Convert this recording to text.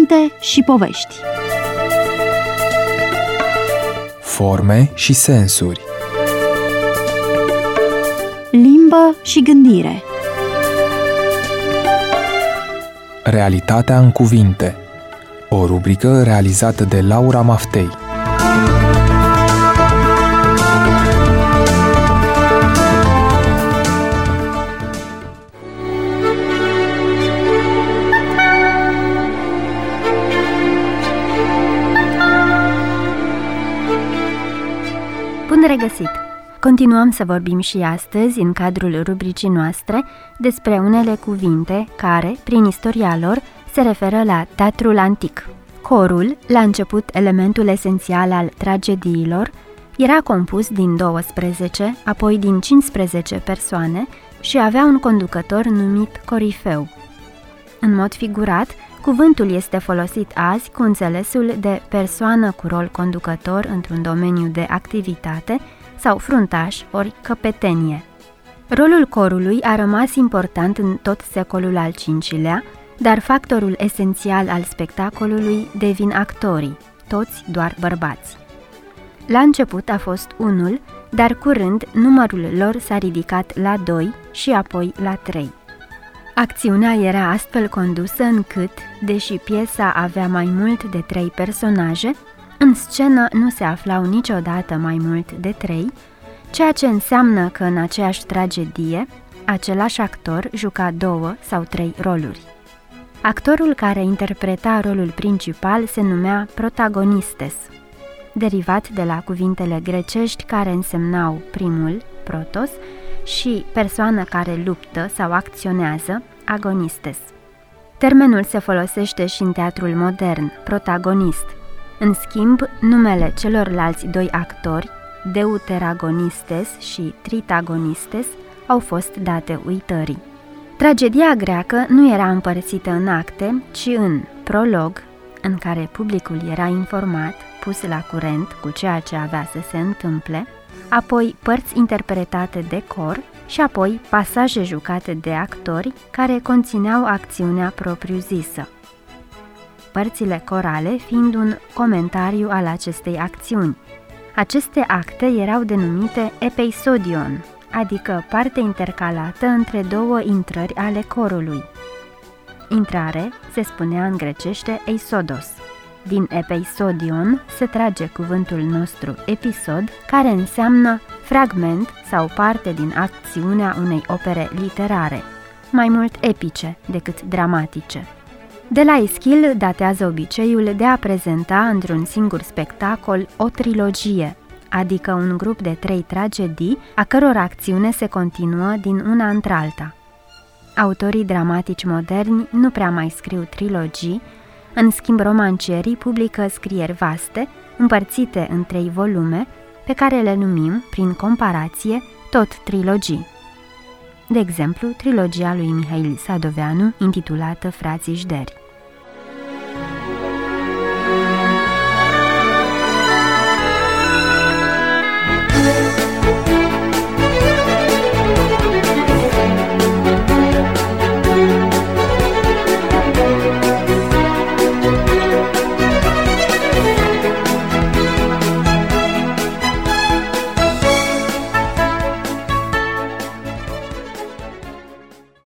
Cuvinte și povești. Forme și sensuri. Limbă și gândire. Realitatea în cuvinte. O rubrică realizată de Laura Maftei. Bun regăsit! Continuăm să vorbim și astăzi, în cadrul rubricii noastre, despre unele cuvinte care, prin istoria lor, se referă la teatrul antic. Corul, la început elementul esențial al tragediilor, era compus din 12, apoi din 15 persoane și avea un conducător numit corifeu. În mod figurat, cuvântul este folosit azi cu înțelesul de persoană cu rol conducător într-un domeniu de activitate sau fruntaș ori căpetenie. Rolul corului a rămas important în tot secolul al V-lea, dar factorul esențial al spectacolului devin actorii, toți doar bărbați. La început a fost unul, dar curând numărul lor s-a ridicat la 2 și apoi la 3. Acțiunea era astfel condusă încât, deși piesa avea mai mult de 3 personaje, în scenă nu se aflau niciodată mai mult de 3, ceea ce înseamnă că în aceeași tragedie, același actor juca 2 sau 3 roluri. Actorul care interpreta rolul principal se numea protagonistes, derivat de la cuvintele grecești care însemnau primul, protos, și persoană care luptă sau acționează, agonistes. Termenul se folosește și în teatrul modern, protagonist. În schimb, numele celorlalți 2 actori, deuteragonistes și tritagonistes, au fost date uitării. Tragedia greacă nu era împărțită în acte, ci în prolog, în care publicul era informat, pus la curent cu ceea ce avea să se întâmple, apoi părți interpretate de cor și apoi pasaje jucate de actori care conțineau acțiunea propriu-zisă. Părțile corale fiind un comentariu al acestei acțiuni. Aceste acte erau denumite episodion, adică parte intercalată între 2 intrări ale corului. Intrare se spunea în grecește eisodos. Din episodion se trage cuvântul nostru episod, care înseamnă fragment sau parte din acțiunea unei opere literare, mai mult epice decât dramatice. De la Eschil datează obiceiul de a prezenta într-un singur spectacol o trilogie, adică un grup de 3 tragedii, a căror acțiune se continuă din una într-alta. Autorii dramatici moderni nu prea mai scriu trilogii, în schimb romancierii publică scrieri vaste, împărțite în 3 volume, pe care le numim, prin comparație, tot trilogii. De exemplu, trilogia lui Mihail Sadoveanu, intitulată Frații Jderi.